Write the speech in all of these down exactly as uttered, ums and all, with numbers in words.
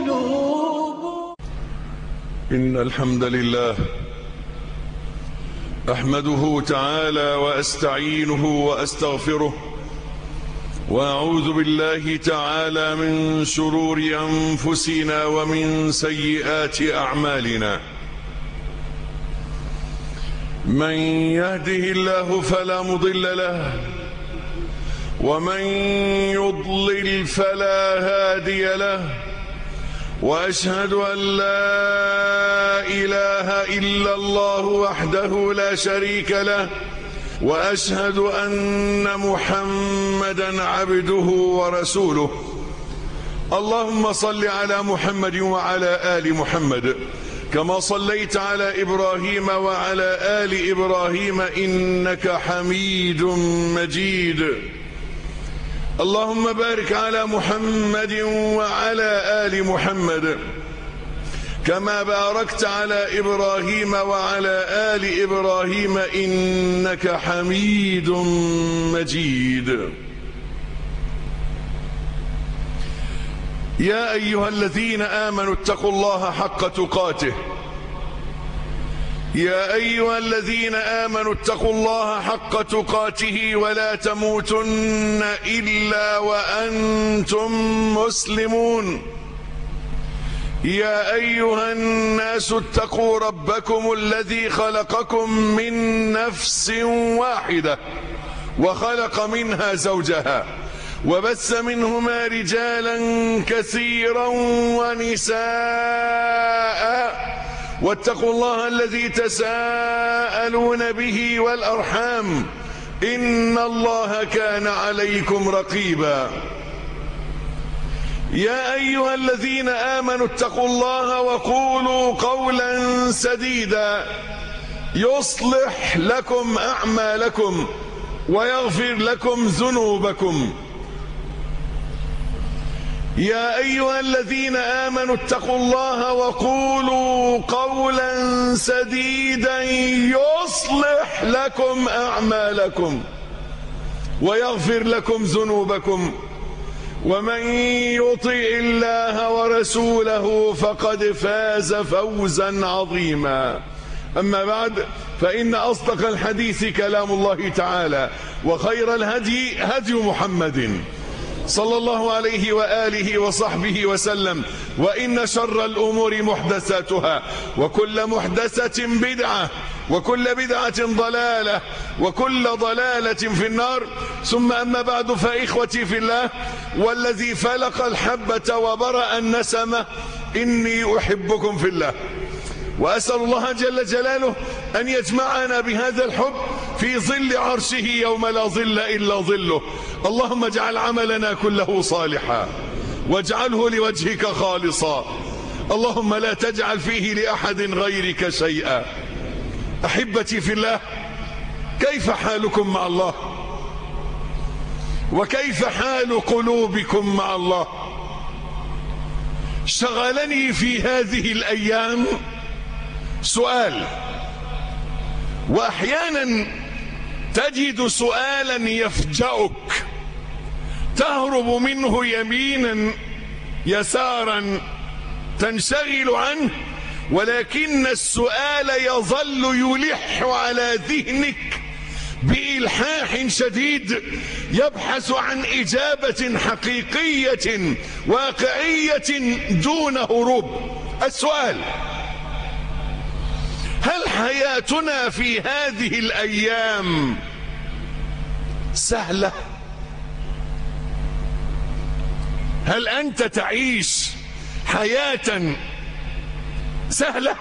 قلوب. إن الحمد لله أحمده تعالى وأستعينه وأستغفره، وأعوذ بالله تعالى من شرور أنفسنا ومن سيئات أعمالنا. من يهده الله فلا مضل له، ومن يضلل فلا هادي له، وأشهد أن لا إله إلا الله وحده لا شريك له، وأشهد أن محمدا عبده ورسوله. اللهم صل على محمد وعلى آل محمد كما صليت على إبراهيم وعلى آل إبراهيم إنك حميد مجيد. اللهم بارك على محمد وعلى آل محمد كما باركت على إبراهيم وعلى آل إبراهيم إنك حميد مجيد. يا أيها الذين آمنوا اتقوا الله حق تقاته يا أيها الذين آمنوا اتقوا الله حق تقاته ولا تموتن إلا وأنتم مسلمون. يا أيها الناس اتقوا ربكم الذي خلقكم من نفس واحدة وخلق منها زوجها وبث منهما رجالا كثيرا ونساء، واتقوا الله الذي تساءلون به والأرحام إن الله كان عليكم رقيبا. يا أيها الذين آمنوا اتقوا الله وقولوا قولا سديدا يصلح لكم أعمالكم ويغفر لكم ذنوبكم. يا أيها الذين آمنوا اتقوا الله وقولوا قولا سديدا يصلح لكم أعمالكم ويغفر لكم ذنوبكم. ومن يطع الله ورسوله فقد فاز فوزا عظيما. أما بعد، فإن أصدق الحديث كلام الله تعالى، وخير الهدي هدي محمد صلى الله عليه وآله وصحبه وسلم، وإن شر الأمور محدثاتها، وكل محدثة بدعة، وكل بدعة ضلالة، وكل ضلالة في النار. ثم أما بعد، فإخوتي في الله، والذي فلق الحبة وبرأ النسمة، إني أحبكم في الله، وأسأل الله جل جلاله أن يجمعنا بهذا الحب في ظل عرشه يوم لا ظل إلا ظله. اللهم اجعل عملنا كله صالحا واجعله لوجهك خالصا، اللهم لا تجعل فيه لأحد غيرك شيئا. أحبتي في الله، كيف حالكم مع الله؟ وكيف حال قلوبكم مع الله؟ شغلني في هذه الأيام سؤال، وأحيانا تجد سؤالا يفجأك تهرب منه يمينا يسارا تنشغل عنه، ولكن السؤال يظل يلح على ذهنك بإلحاح شديد، يبحث عن إجابة حقيقية واقعية دون هروب. السؤال: هل حياتنا في هذه الأيام سهلة؟ هل أنت تعيش حياة سهلة؟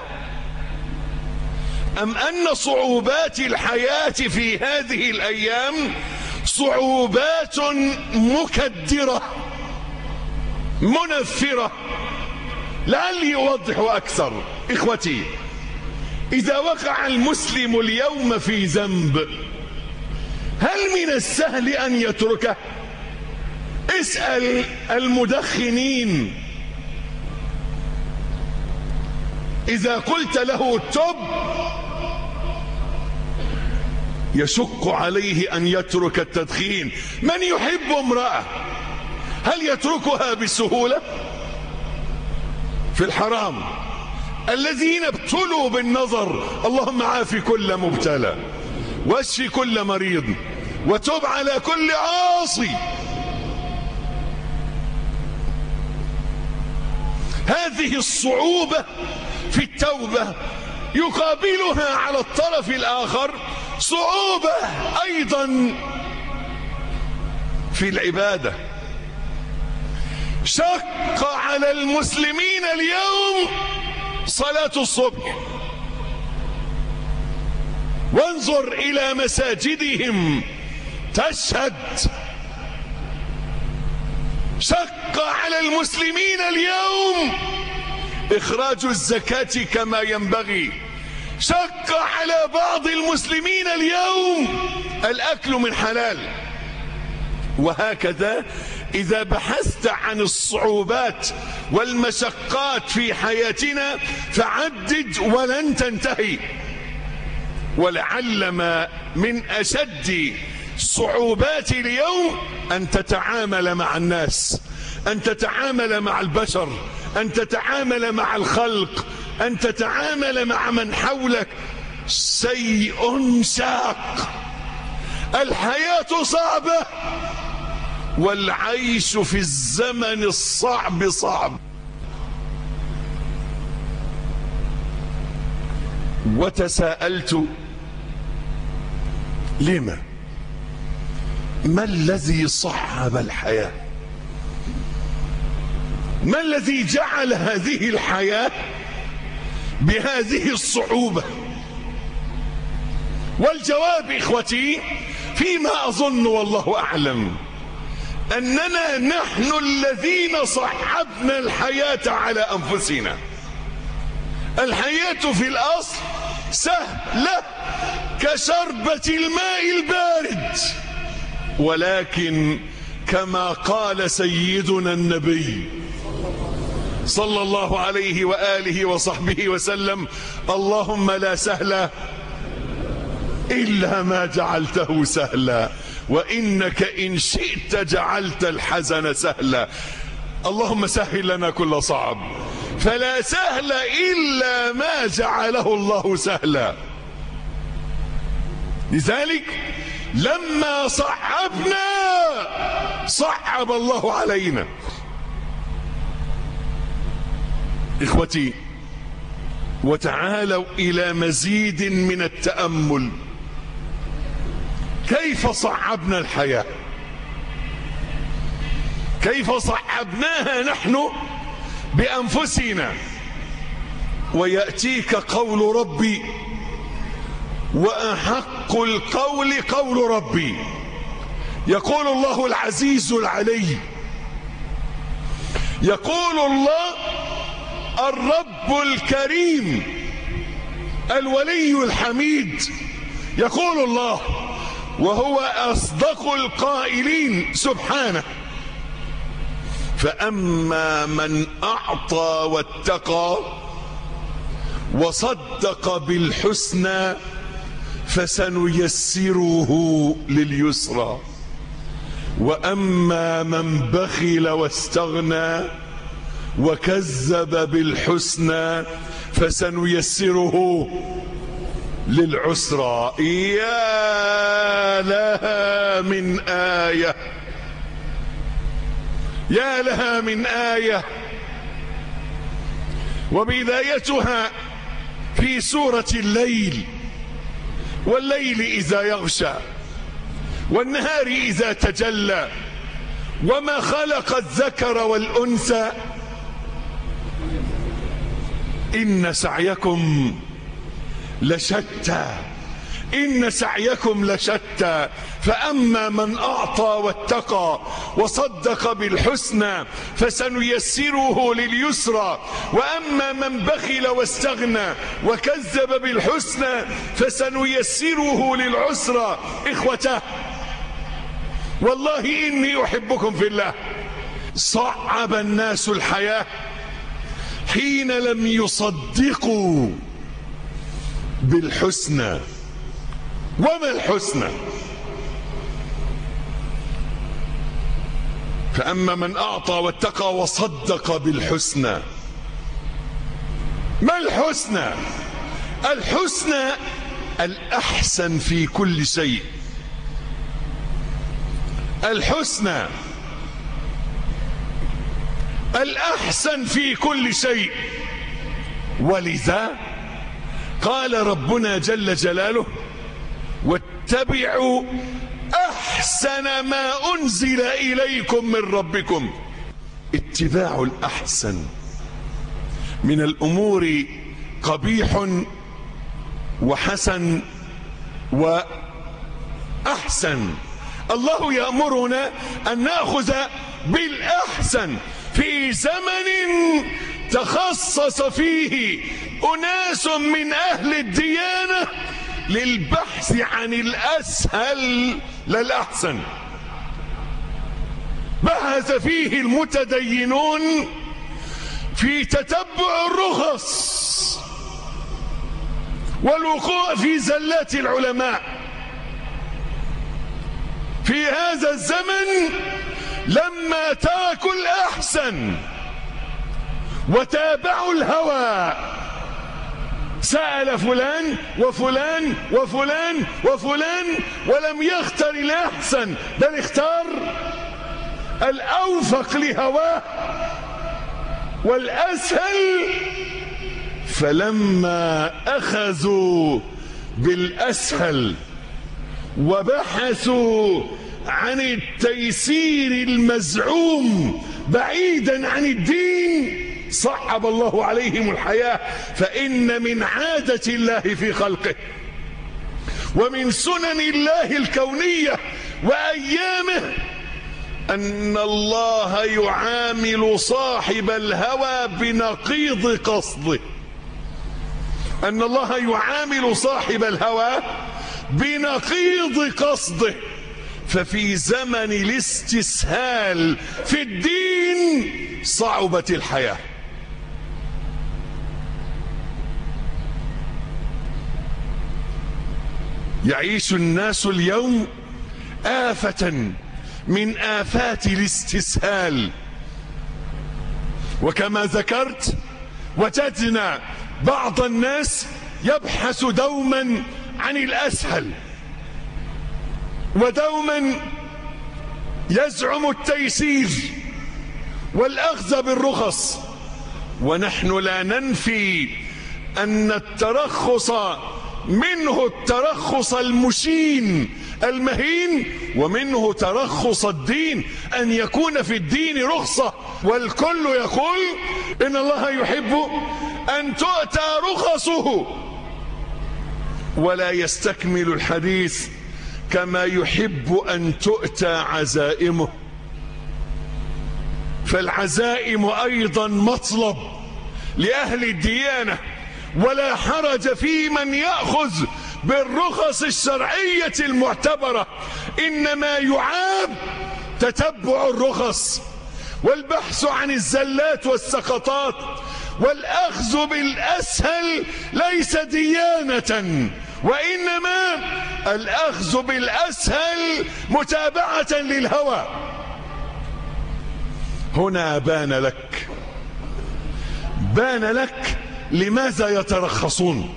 أم أن صعوبات الحياة في هذه الأيام صعوبات مكدرة منفرة؟ لعلي أوضح أكثر. إخوتي، إذا وقع المسلم اليوم في ذنب، هل من السهل أن يتركه؟ اسأل المدخنين، إذا قلت له تب يشق عليه أن يترك التدخين. من يحب امرأة هل يتركها بسهولة؟ في الحرام، الذين ابتلوا بالنظر. اللهم عافي كل مبتلى واشفي كل مريض وتب على كل عاصي. هذه الصعوبة في التوبة يقابلها على الطرف الآخر صعوبة أيضا في العبادة. شق على المسلمين اليوم صلاة الصبح، وانظر إلى مساجدهم تشهد. شق على المسلمين اليوم إخراج الزكاة كما ينبغي. شق على بعض المسلمين اليوم الأكل من حلال. وهكذا إذا بحثت عن الصعوبات والمشقات في حياتنا فعدد ولن تنتهي. ولعل ما من أشد صعوبات اليوم أن تتعامل مع الناس، أن تتعامل مع البشر، أن تتعامل مع الخلق، أن تتعامل مع من حولك. شيء شاق. الحياة صعبة والعيش في الزمن الصعب صعب. وتساءلت لما؟ ما الذي صعب الحياة؟ ما الذي جعل هذه الحياة بهذه الصعوبة؟ والجواب إخوتي فيما أظن والله أعلم أننا نحن الذين صعبنا الحياة على أنفسنا. الحياة في الأصل سهلة كشربة الماء البارد، ولكن كما قال سيدنا النبي صلى الله عليه وآله وصحبه وسلم: اللهم لا سهل إلا ما جعلته سهلا، وإنك إن شئت جعلت الحزن سهلا. اللهم سهل لنا كل صعب، فلا سهل إلا ما جعله الله سهلا. لذلك لما صعبنا صعب الله علينا. إخوتي، وتعالوا إلى مزيد من التأمل. كيف صعبنا الحياة؟ كيف صعبناها نحن بأنفسنا؟ ويأتيك قول ربي: وأحق القول قول ربي. يقول الله العزيز العلي، يقول الله الرب الكريم الولي الحميد، يقول الله وهو أصدق القائلين سبحانه: فأما من أعطى واتقى وصدق بالحسنى فسنيسره لليسرى، وأما من بخل واستغنى وكذب بالحسنى فسنيسره للعسرى. يا لها من آية، يا لها من آية. وبدايتها في سورة الليل: والليل إذا يغشى والنهار إذا تجلى وما خلق الذكر والأنثى إن سعيكم لشتى، إن سعيكم لشتى. فأما من أعطى واتقى وصدق بالحسنى فسنيسره لليسرى، وأما من بخل واستغنى وكذب بالحسنى فسنيسره للعسرى. إخوته، والله إني أحبكم في الله. صعب الناس الحياة حين لم يصدقوا بالحسنى. وما الحسنى؟ فأما من أعطى واتقى وصدق بالحسنى ما الحسنى؟ الحسنى الأحسن في كل شيء. الحسنى الأحسن في كل شيء. ولذا قال ربنا جل جلاله: واتبعوا أحسن ما أنزل إليكم من ربكم. اتباع الأحسن من الأمور قبيح وحسن وأحسن. الله يأمرنا أن نأخذ بالأحسن في زمن تخصص فيه أناس من أهل الديانة للبحث عن الأسهل للأحسن. بحث فيه المتدينون في تتبع الرخص والوقوع في زلات العلماء. في هذا الزمن لما تركوا الأحسن وتابعوا الهوى، سأل فلان وفلان وفلان وفلان ولم يختر الأحسن، بل اختار الأوفق لهواه والأسهل. فلما أخذوا بالأسهل وبحثوا عن التيسير المزعوم بعيدا عن الدين، صعب الله عليهم الحياة. فإن من عادة الله في خلقه ومن سنن الله الكونية وأيامه أن الله يعامل صاحب الهوى بنقيض قصده. أن الله يعامل صاحب الهوى بنقيض قصده. ففي زمن الاستسهال في الدين صعبت الحياة. يعيش الناس اليوم آفة من آفات الاستسهال. وكما ذكرت وجدنا بعض الناس يبحث دوما عن الأسهل، ودوما يزعم التيسير والأخذ بالرخص. ونحن لا ننفي أن الترخص منه الترخص المشين المهين، ومنه ترخص الدين، أن يكون في الدين رخصة. والكل يقول إن الله يحب أن تؤتى رخصه، ولا يستكمل الحديث كما يحب أن تؤتى عزائمه. فالعزائم أيضا مطلب لأهل الديانة، ولا حرج في من يأخذ بالرخص الشرعية المعتبرة. إنما يعاب تتبع الرخص والبحث عن الزلات والسقطات، والأخذ بالأسهل ليس ديانة، وإنما الأخذ بالأسهل متابعة للهوى. هنا بان لك بان لك لماذا يترخصون،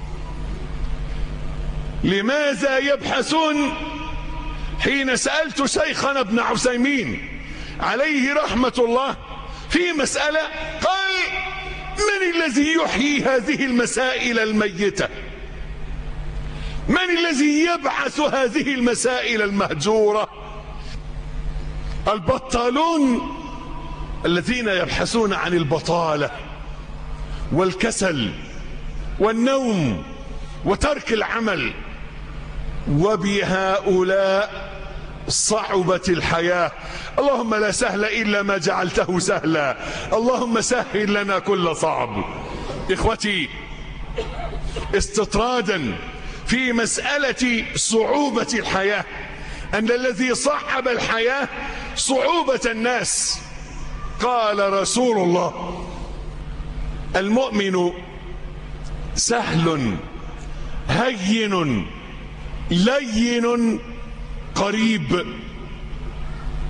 لماذا يبحثون. حين سألت شيخنا ابن عثيمين عليه رحمة الله في مسألة، قال: من الذي يحيي هذه المسائل الميتة؟ من الذي يبعث هذه المسائل المهجورة؟ البطالون الذين يبحثون عن البطالة والكسل والنوم وترك العمل. وبهؤلاء صعبت الحياة. اللهم لا سهل إلا ما جعلته سهلا، اللهم سهل لنا كل صعب. إخوتي، استطرادا في مسألة صعوبة الحياة، أن الذي صعب الحياة صعوبة الناس. قال رسول الله: المؤمن سهل هين لين قريب.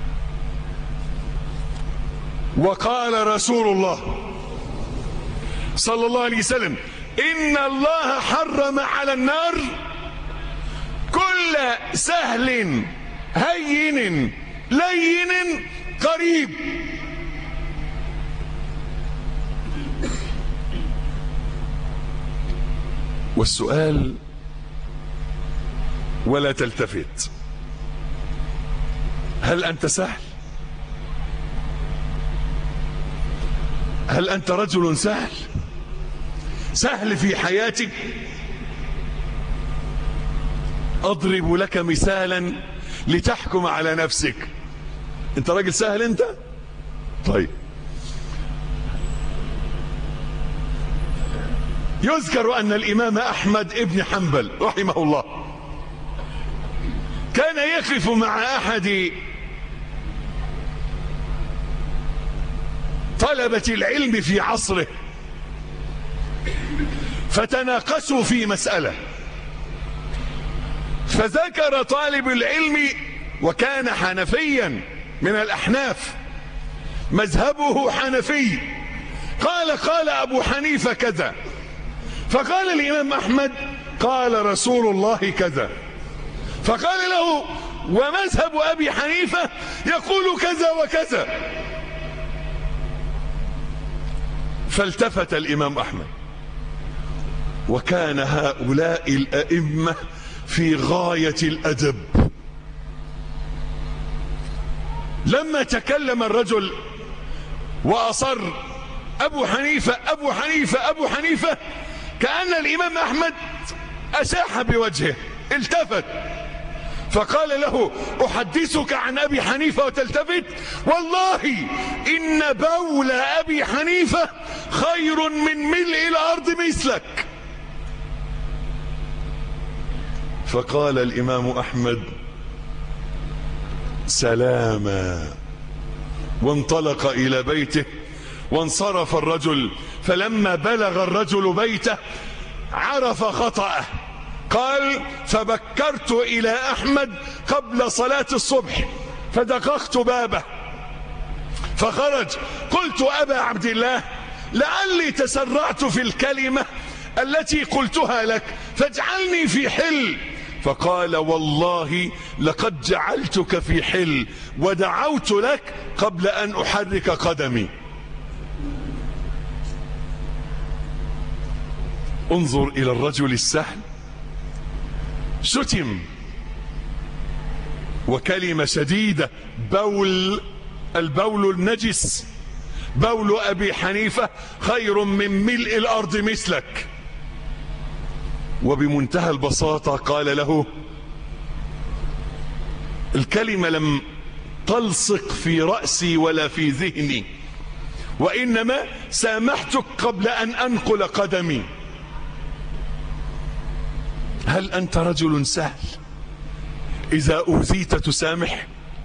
وقال رسول الله صلى الله عليه وسلم: إن الله حرم على النار كل سهل هين لين قريب. والسؤال ولا تلتفت: هل أنت سهل؟ هل أنت رجل سهل؟ سهل في حياتك؟ أضرب لك مثالا لتحكم على نفسك. أنت راجل سهل أنت؟ طيب، يذكر أن الإمام أحمد ابن حنبل رحمه الله كان يقف مع أحد طلبة العلم في عصره، فتناقشوا في مسألة، فذكر طالب العلم، وكان حنفيا من الأحناف، مذهبه حنفي، قال: قال أبو حنيفة كذا. فقال الإمام أحمد: قال رسول الله كذا. فقال له: ومذهب أبي حنيفة يقول كذا وكذا. فالتفت الإمام أحمد، وكان هؤلاء الأئمة في غاية الأدب. لما تكلم الرجل وأصر: أبو حنيفة أبو حنيفة أبو حنيفة، كأن الإمام أحمد أشاح بوجهه، التفت فقال له: أحدثك عن أبي حنيفة وتلتفت؟ والله إن بول أبي حنيفة خير من ملء الأرض مثلك. فقال الإمام أحمد: سلاما، وانطلق إلى بيته. وانصرف الرجل، فلما بلغ الرجل بيته عرف خطأه. قال: فبكرت إلى أحمد قبل صلاة الصبح فدققت بابه فخرج. قلت: أبا عبد الله، لعلي تسرعت في الكلمة التي قلتها لك فاجعلني في حل. فقال: والله لقد جعلتك في حل ودعوت لك قبل أن أحرك قدمي. انظر إلى الرجل السهل، شتم وكلمة شديدة: بول، البول النجس، بول أبي حنيفة خير من ملء الأرض مثلك. وبمنتهى البساطة قال له: الكلمة لم تلصق في رأسي ولا في ذهني، وإنما سامحتك قبل أن أنقل قدمي. هل أنت رجل سهل إذا أوذيت تسامح؟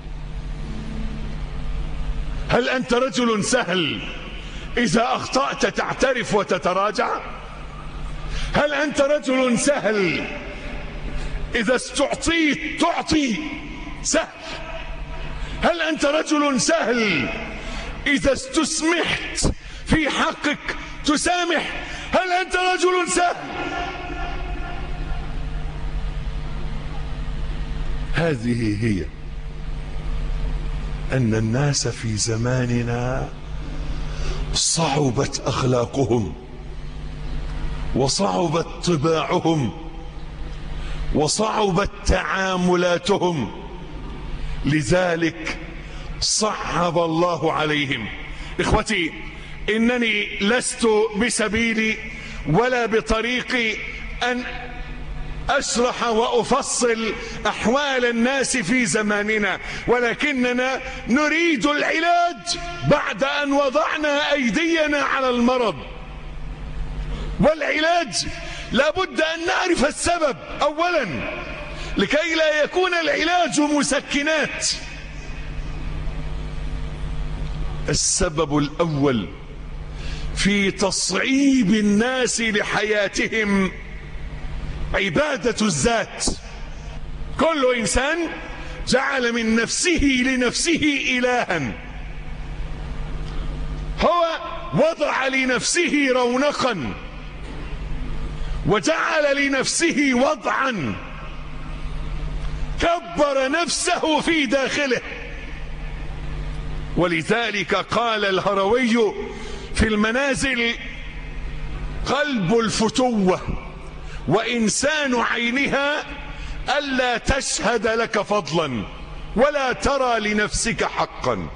هل أنت رجل سهل إذا أخطأت تعترف وتتراجع؟ هل أنت رجل سهل إذا استعطيت تعطي؟ سهل. هل أنت رجل سهل إذا استسمحت في حقك تسامح؟ هل أنت رجل سهل؟ هذه هي أن الناس في زماننا صعبت أخلاقهم وصعبت طباعهم وصعبت تعاملاتهم، لذلك صعب الله عليهم. إخوتي، إنني لست بسبيلي ولا بطريقي أن أشرح وأفصل أحوال الناس في زماننا، ولكننا نريد العلاج بعد أن وضعنا أيدينا على المرض. والعلاج لابد أن نعرف السبب أولا لكي لا يكون العلاج مسكنات. السبب الأول في تصعيب الناس لحياتهم عبادة الذات. كل إنسان جعل من نفسه لنفسه إلها، هو وضع لنفسه رونقا وجعل لنفسه وضعا، كبر نفسه في داخله. ولذلك قال الهروي في المنازل: قلب الفتوة وإنسان عينها ألا تشهد لك فضلا ولا ترى لنفسك حقا.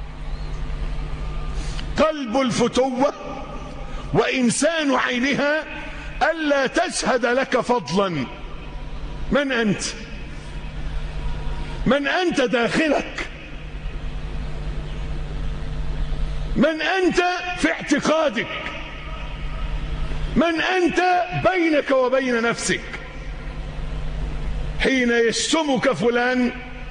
قلب الفتوة وإنسان عينها ألا تشهد لك فضلا. من أنت؟ من أنت داخلك؟ من أنت في اعتقادك؟ من أنت بينك وبين نفسك؟ حين يشتمك فلان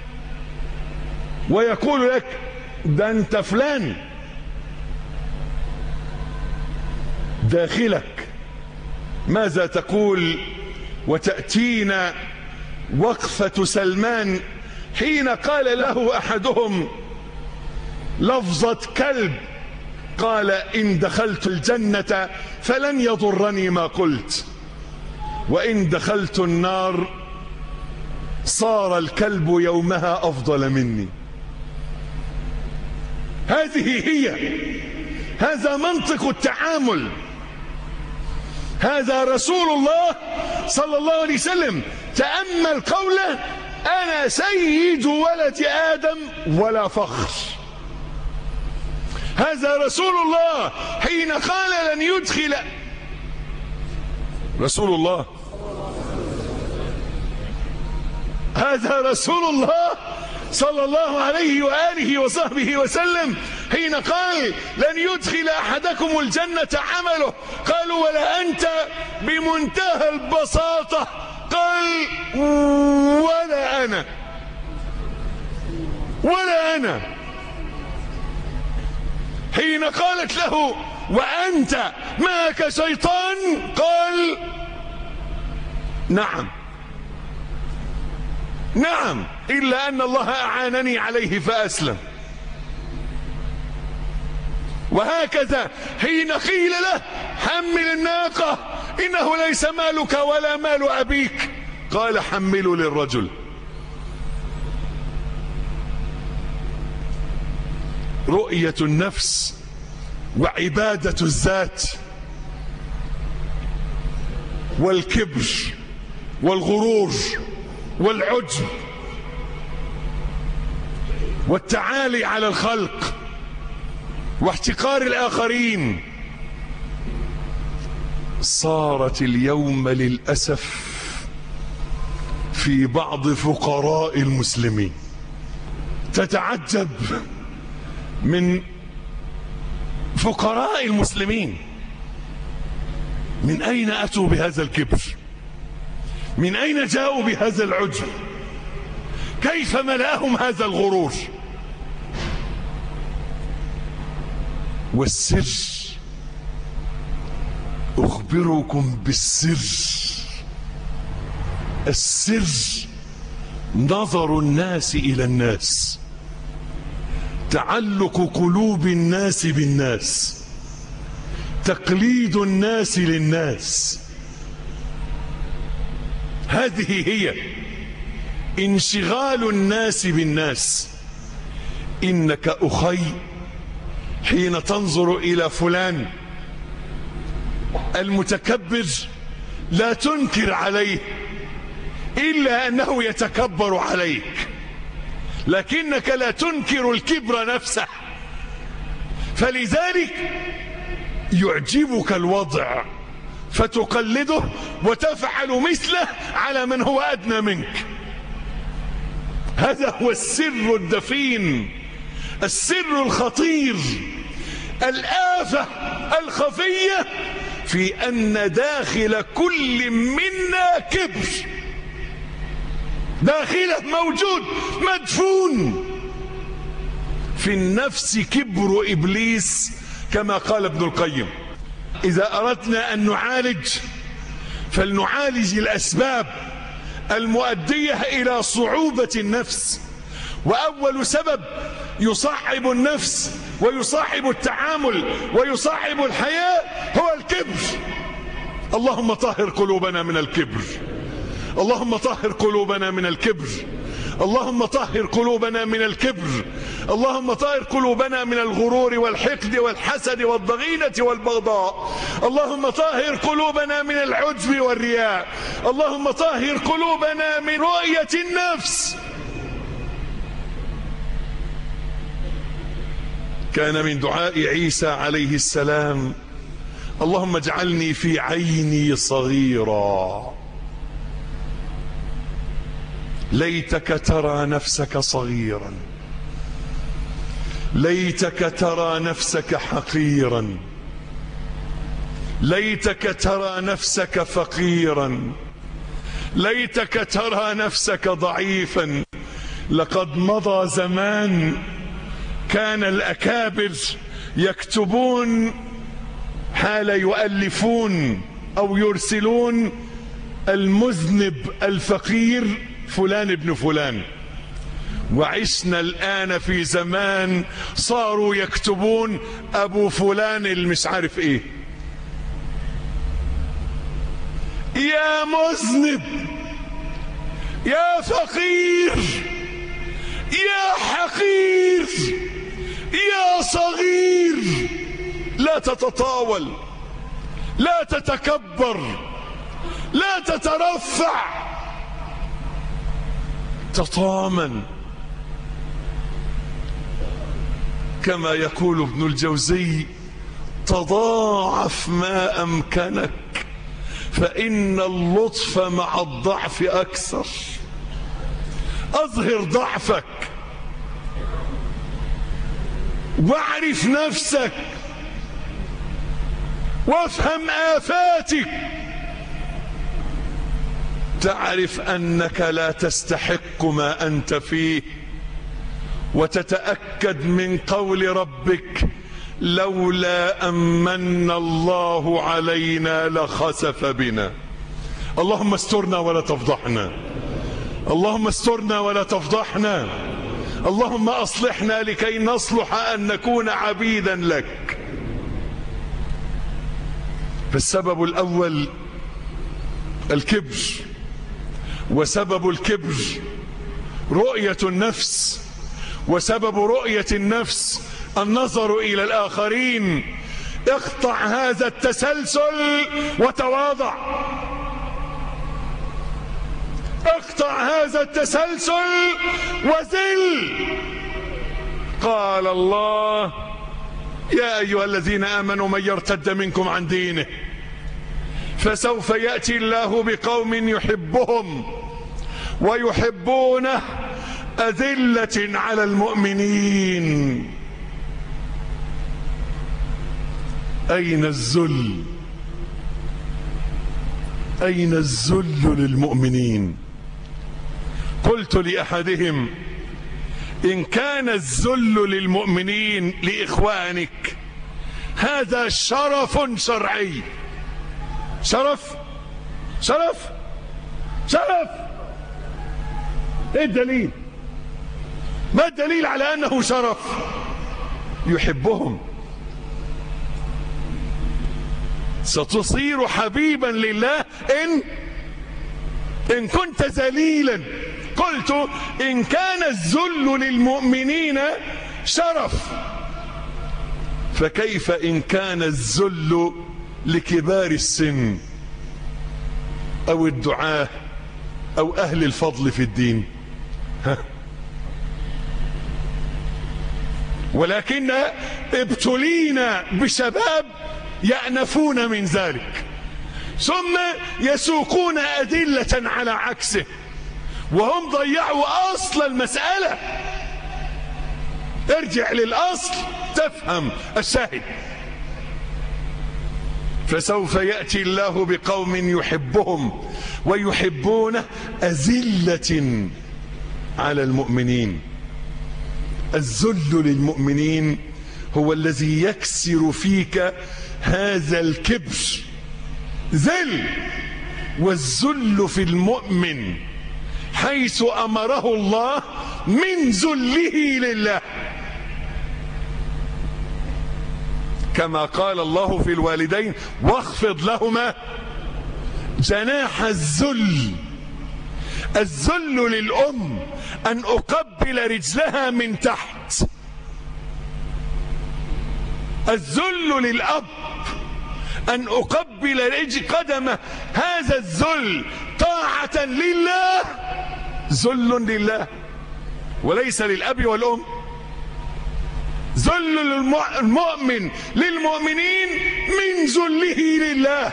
ويقول لك: ده أنت فلان، داخلك ماذا تقول؟ وتأتينا وقفة سلمان حين قال له أحدهم لفظة كلب، قال: إن دخلت الجنة فلن يضرني ما قلت، وإن دخلت النار صار الكلب يومها أفضل مني. هذه هي، هذا منطق التعامل. هذا رسول الله صلى الله عليه وسلم. تأمل قوله: أنا سيد ولد آدم ولا فخر. هذا رسول الله حين قال: لن يدخل رسول الله هذا رسول الله صلى الله عليه وآله وصحبه وسلم حين قال: لن يدخل أحدكم الجنة عمله. قالوا: ولا أنت؟ بمنتهى البساطة قال: ولا أنا، ولا أنا. حين قالت له: وأنت معك شيطان؟ قال: نعم نعم، إلا أن الله أعانني عليه فأسلم. وهكذا حين قيل له: حمل الناقة إنه ليس مالك ولا مال أبيك، قال: حملوا للرجل. رؤية النفس وعبادة الذات والكبر والغرور والعجب والتعالي على الخلق واحتقار الآخرين صارت اليوم للأسف في بعض فقراء المسلمين. تتعجب من فقراء المسلمين، من أين أتوا بهذا الكبر؟ من أين جاءوا بهذا العجب؟ كيف ملأهم هذا الغرور؟ والسر، أخبركم بالسر. السر نظر الناس إلى الناس، تعلق قلوب الناس بالناس، تقليد الناس للناس. هذه هي انشغال الناس بالناس. إنك أخي حين تنظر إلى فلان المتكبر لا تنكر عليه إلا أنه يتكبر عليك، لكنك لا تنكر الكبر نفسه. فلذلك يعجبك الوضع فتقلده وتفعل مثله على من هو أدنى منك. هذا هو السر الدفين، السر الخطير، الآفة الخفية في أن داخل كل منا كبر، داخله موجود مدفون في النفس كبر إبليس، كما قال ابن القيم: إذا أردنا أن نعالج فلنعالج الأسباب المؤدية إلى صعوبة النفس. وأول سبب يصعب النفس ويصعب التعامل ويصعب الحياة هو الكبر. اللهم طهر قلوبنا من الكبر، اللهم طهر قلوبنا من الكبر، اللهم طهر قلوبنا من الكبر، اللهم طهر قلوبنا من الغرور والحقد والحسد والضغينة والبغضاء، اللهم طهر قلوبنا من العجب والرياء، اللهم طهر قلوبنا من رؤية النفس. كان من دعاء عيسى عليه السلام: اللهم اجعلني في عيني صغيرا. ليتك ترى نفسك صغيرا، ليتك ترى نفسك حقيرا، ليتك ترى نفسك فقيرا، ليتك ترى نفسك ضعيفا. لقد مضى زمان كان الأكابر يكتبون حال يؤلفون أو يرسلون المذنب الفقير فلان ابن فلان، وعشنا الآن في زمان صاروا يكتبون أبو فلان المش عارف إيه. يا مذنب، يا فقير، يا حقير، يا صغير، لا تتطاول، لا تتكبر، لا تترفع، تطامن. كما يقول ابن الجوزي: تضاعف ما أمكنك فإن اللطف مع الضعف أكثر. أظهر ضعفك واعرف نفسك وافهم آفاتك، تعرف أنك لا تستحق ما أنت فيه، وتتأكد من قول ربك: لولا أمن الله علينا لخسف بنا. اللهم استرنا ولا تفضحنا، اللهم استرنا ولا تفضحنا، اللهم أصلحنا لكي نصلح أن نكون عبيدا لك. فالسبب الأول الكبر، وسبب الكبر رؤية النفس، وسبب رؤية النفس النظر إلى الآخرين. اقطع هذا التسلسل وتواضع، اقطع هذا التسلسل وذل. قال الله: يا أيها الذين آمنوا من يرتد منكم عن دينه فسوف يأتي الله بقوم يحبهم ويحبونه أذلة على المؤمنين. أين الذل؟ أين الذل للمؤمنين؟ قلت لأحدهم: إن كان الذل للمؤمنين لإخوانك هذا شرف شرعي. شرف شرف شرف ايه الدليل؟ ما الدليل على أنه شرف؟ يحبهم. ستصير حبيبا لله إن إن كنت ذليلا. قلت: إن كان الذل للمؤمنين شرف فكيف إن كان الذل لكبار السن أو الدعاة أو أهل الفضل في الدين؟ ها؟ ولكن ابتلينا بشباب يأنفون من ذلك ثم يسوقون أدلة على عكسه، وهم ضيعوا أصل المسألة. ارجع للأصل تفهم الشاهد. فسوف يأتي الله بقوم يحبهم ويحبونه أذلة على المؤمنين. الذل للمؤمنين هو الذي يكسر فيك هذا الكبر. ذل، والذل في المؤمن حيث أمره الله من ذله لله. كما قال الله في الوالدين واخفض لهما جناح الذل. الذل للأم أن أقبل رجلها من تحت. الذل للأب أن أقبل رجل قدمه. هذا الذل طاعة لله، ذل لله وليس للأب والأم. ذل المؤمن للمؤمنين من ذله لله.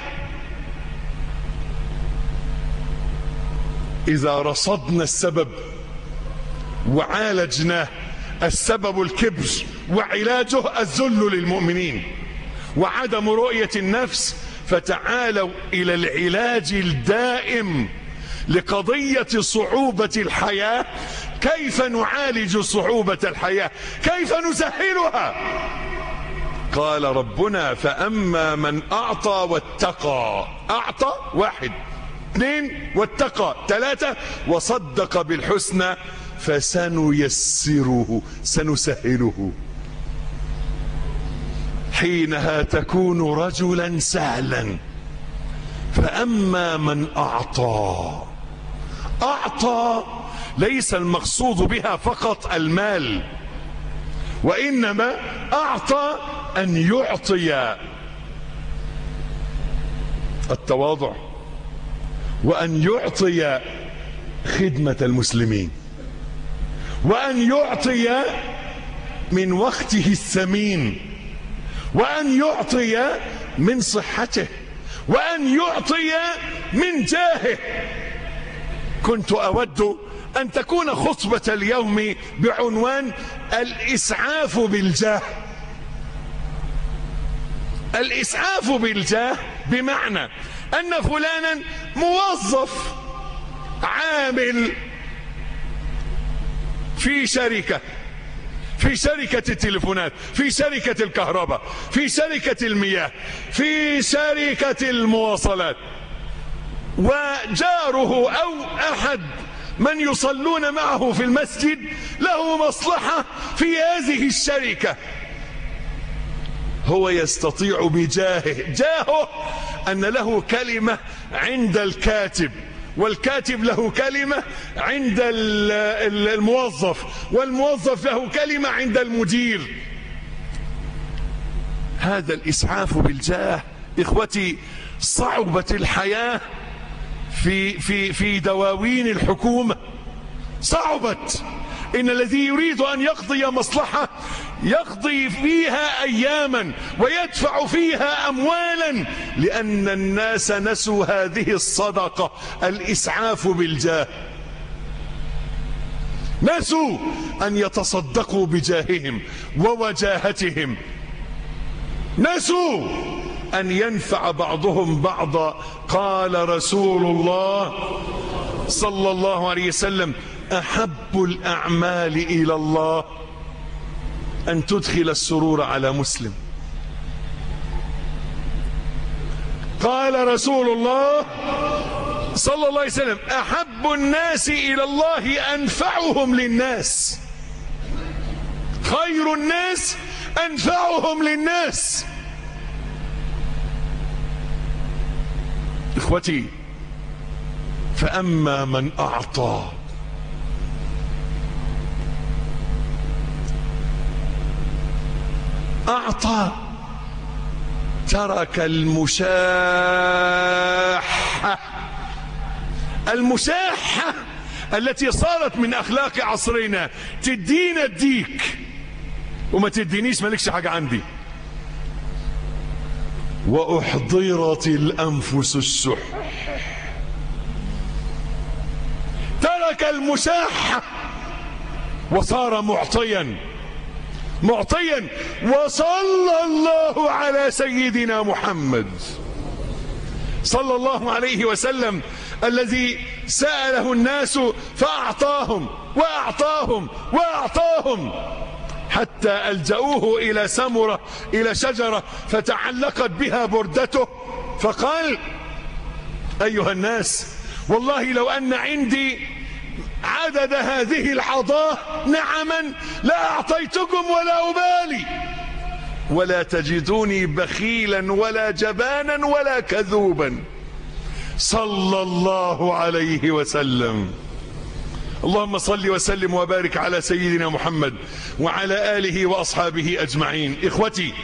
إذا رصدنا السبب وعالجناه، السبب الكبر وعلاجه الذل للمؤمنين وعدم رؤية النفس، فتعالوا إلى العلاج الدائم لقضية صعوبة الحياة. كيف نعالج صعوبة الحياة؟ كيف نسهلها؟ قال ربنا فأما من أعطى واتقى. أعطى واحد، اثنين واتقى ثلاثة، وصدق بالحسنى فسنيسره، سنسهله. حينها تكون رجلا سهلا. فأما من أعطى. أعطى ليس المقصود بها فقط المال، وإنما أعطى أن يعطي التواضع، وأن يعطي خدمة المسلمين، وأن يعطي من وقته الثمين، وأن يعطي من صحته، وأن يعطي من جاهه. كنت أود أن تكون خطبة اليوم بعنوان الإسعاف بالجاه. الإسعاف بالجاه بمعنى أن فلانا موظف عامل في شركة، في شركة التليفونات، في شركة الكهرباء، في شركة المياه، في شركة المواصلات، وجاره أو أحد من يصلون معه في المسجد له مصلحة في هذه الشركة. هو يستطيع بجاهه، جاهه أن له كلمة عند الكاتب، والكاتب له كلمة عند الموظف، والموظف له كلمة عند المدير. هذا الإسعاف بالجاه. إخوتي، صعبت الحياة في في في دواوين الحكومة، صعبت. إن الذي يريد أن يقضي مصلحة يقضي فيها أياما ويدفع فيها أموالا، لأن الناس نسوا هذه الصدقة، الإسعاف بالجاه. نسوا أن يتصدقوا بجاههم ووجاهتهم، نسوا أن ينفع بعضهم بعضا. قال رسول الله صلى الله عليه وسلم أحب الأعمال إلى الله أن تدخل السرور على مسلم. قال رسول الله صلى الله عليه وسلم أحب الناس إلى الله أنفعهم للناس. خير الناس أنفعهم للناس. إخوتي، فأما من أعطى. أعطى ترك المشاحة. المشاحة التي صارت من أخلاق عصرنا، تدينا اديك وما تدينيش مالكش حاجة عندي. وأحضرت الأنفس الشح. ترك المشاحة وصار معطيا معطيا. وصلى الله على سيدنا محمد صلى الله عليه وسلم الذي سأله الناس فأعطاهم وأعطاهم وأعطاهم، حتى ألجأوه إلى سمرة، إلى شجرة فتعلقت بها بردته، فقال أيها الناس والله لو أن عندي عدد هذه العضاء نعما لا أعطيتكم ولا أبالي. ولا تجدوني بخيلا ولا جبانا ولا كذوبا صلى الله عليه وسلم. اللهم صل وسلم وبارك على سيدنا محمد وعلى آله وأصحابه أجمعين. إخوتي،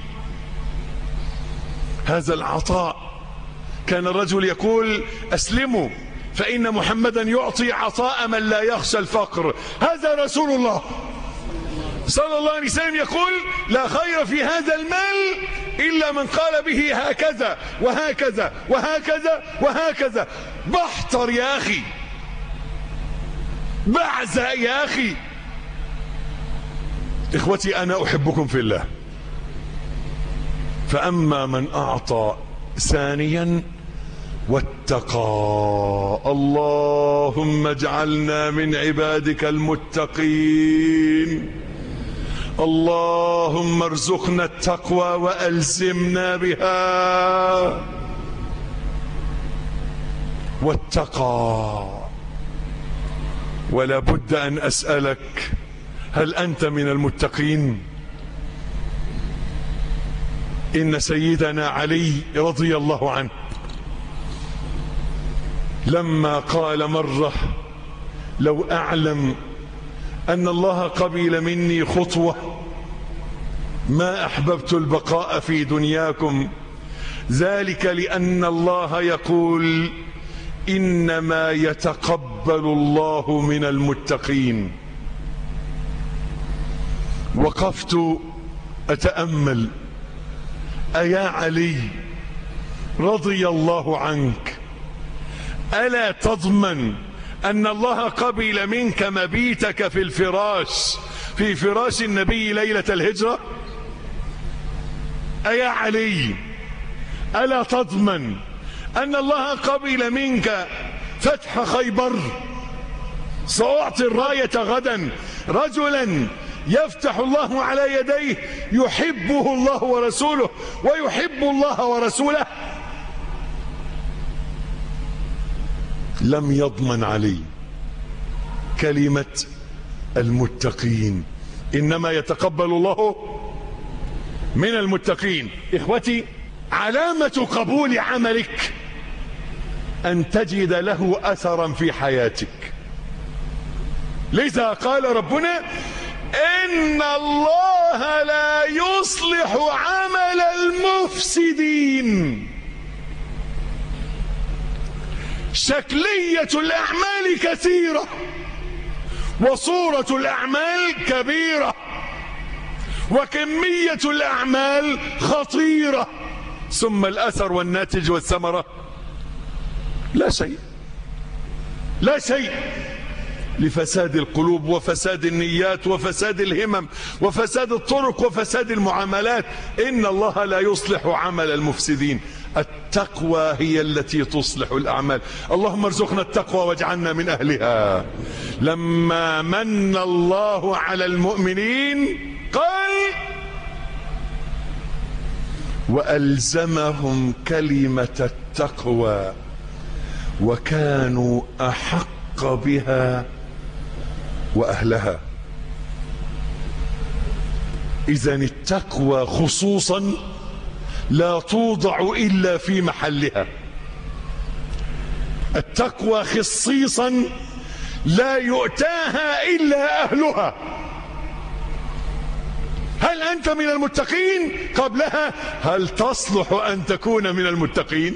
هذا العطاء كان الرجل يقول: أسلموا فإن محمدا يعطي عطاء من لا يخشى الفقر. هذا رسول الله صلى الله عليه وسلم يقول: لا خير في هذا المال إلا من قال به هكذا وهكذا وهكذا وهكذا. بحتر يا أخي، بعزة يا أخي. إخوتي، أنا أحبكم في الله. فأما من أعطى ثانيا واتقى، اللهم اجعلنا من عبادك المتقين. اللهم ارزقنا التقوى وألزمنا بها. واتقى، ولا بد أن أسألك: هل أنت من المتقين؟ إن سيدنا علي رضي الله عنه لما قال مرة: لو أعلم أن الله قبل مني خطوة ما أحببت البقاء في دنياكم، ذلك لأن الله يقول: إنما يتقبل الله من المتقين. وقفت أتأمل: أيا علي رضي الله عنك، ألا تضمن أن الله قبل منك مبيتك في الفراش في فراش النبي ليلة الهجرة؟ أيا علي، ألا تضمن أن الله قبل منك فتح خيبر؟ سأعطي الراية غدا رجلا يفتح الله على يديه يحبه الله ورسوله ويحب الله ورسوله. لم يضمن علي كلمة المتقين، إنما يتقبل الله من المتقين. إخوتي، علامة قبول عملك أن تجد له أثرا في حياتك. لذا قال ربنا: إن الله لا يصلح عمل المفسدين. شكلية الأعمال كثيرة وصورة الأعمال كبيرة وكمية الأعمال خطيرة، ثم الأثر والناتج والثمرة لا شيء، لا شيء، لفساد القلوب وفساد النيات وفساد الهمم وفساد الطرق وفساد المعاملات. إن الله لا يصلح عمل المفسدين. التقوى هي التي تصلح الأعمال. اللهم ارزقنا التقوى واجعلنا من أهلها. لما من الله على المؤمنين قال: وألزمهم كلمة التقوى وكانوا أحق بها وأهلها. إذن التقوى خصوصا لا توضع إلا في محلها. التقوى خصيصا لا يؤتاها إلا أهلها. هل أنت من المتقين؟ قبلها هل تصلح أن تكون من المتقين؟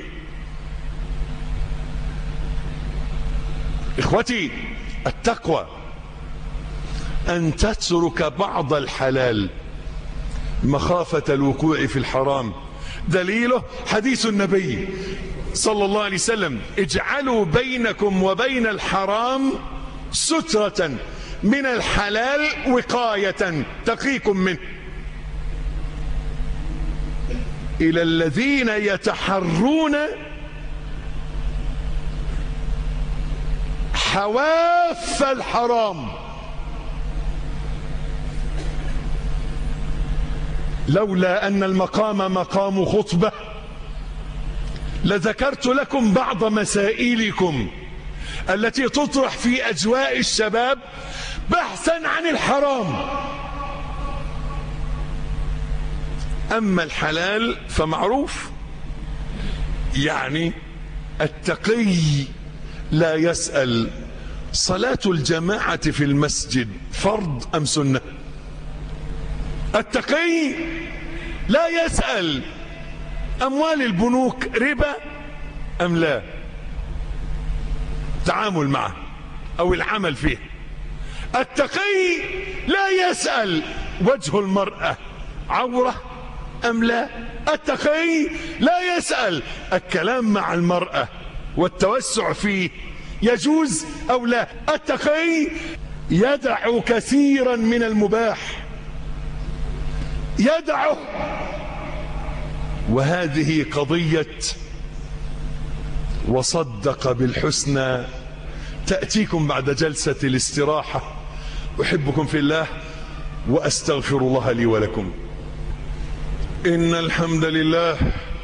إخوتي، التقوى أن تترك بعض الحلال مخافة الوقوع في الحرام. دليله حديث النبي صلى الله عليه وسلم: اجعلوا بينكم وبين الحرام سترة من الحلال وقاية تقيكم منه. إلى الذين يتحرون حواف الحرام. لولا أن المقام مقام خطبة لذكرت لكم بعض مسائلكم التي تطرح في أجواء الشباب بحثا عن الحرام. أما الحلال فمعروف، يعني التقي لا يسأل صلاة الجماعة في المسجد فرض أم سنة. التقي لا يسأل أموال البنوك ربا أم لا، تعامل معه أو العمل فيه. التقي لا يسأل وجه المرأة عورة أم لا. التقي لا يسأل الكلام مع المرأة والتوسع فيه يجوز أو لا. التقي يدع كثيرا من المباح، يدعه. وهذه قضية وصدق بالحسنى تأتيكم بعد جلسة الاستراحة. أحبكم في الله وأستغفر الله لي ولكم. إن الحمد لله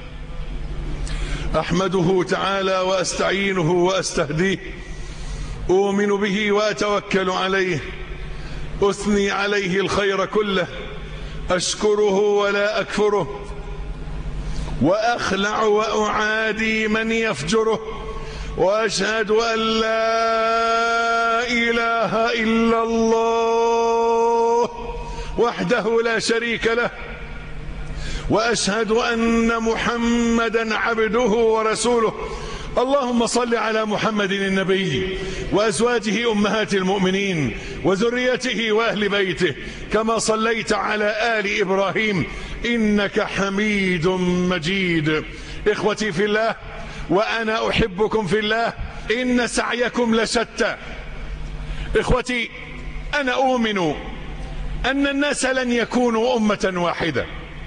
أحمده تعالى وأستعينه وأستهديه، أؤمن به وأتوكل عليه، أثني عليه الخير كله، أشكره ولا أكفره، وأخلع وأعادي من يفجره، وأشهد أن لا إله إلا الله وحده لا شريك له، وأشهد أن محمدا عبده ورسوله. اللهم صل على محمد النبي وأزواجه أمهات المؤمنين وذريته وأهل بيته كما صليت على آل إبراهيم إنك حميد مجيد. إخوتي في الله وأنا أحبكم في الله، إن سعيكم لشتى. إخوتي، أنا أؤمن أن الناس لن يكونوا أمة واحدة،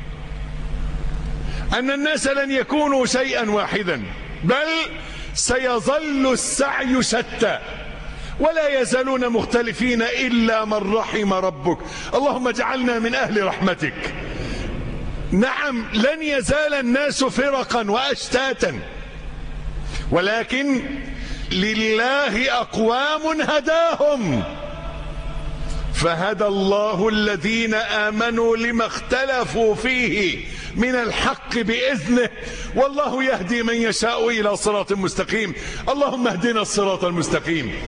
أن الناس لن يكونوا شيئا واحدا، بل سيظل السعي شتى، ولا يزالون مختلفين إلا من رحم ربك. اللهم اجعلنا من أهل رحمتك. نعم، لن يزال الناس فرقا وأشتاتا، ولكن لله أقوام هداهم، فهدى الله الذين آمنوا لما اختلفوا فيه من الحق بإذنه، والله يهدي من يشاء إلى صراط مستقيم. اللهم اهدنا الصراط المستقيم.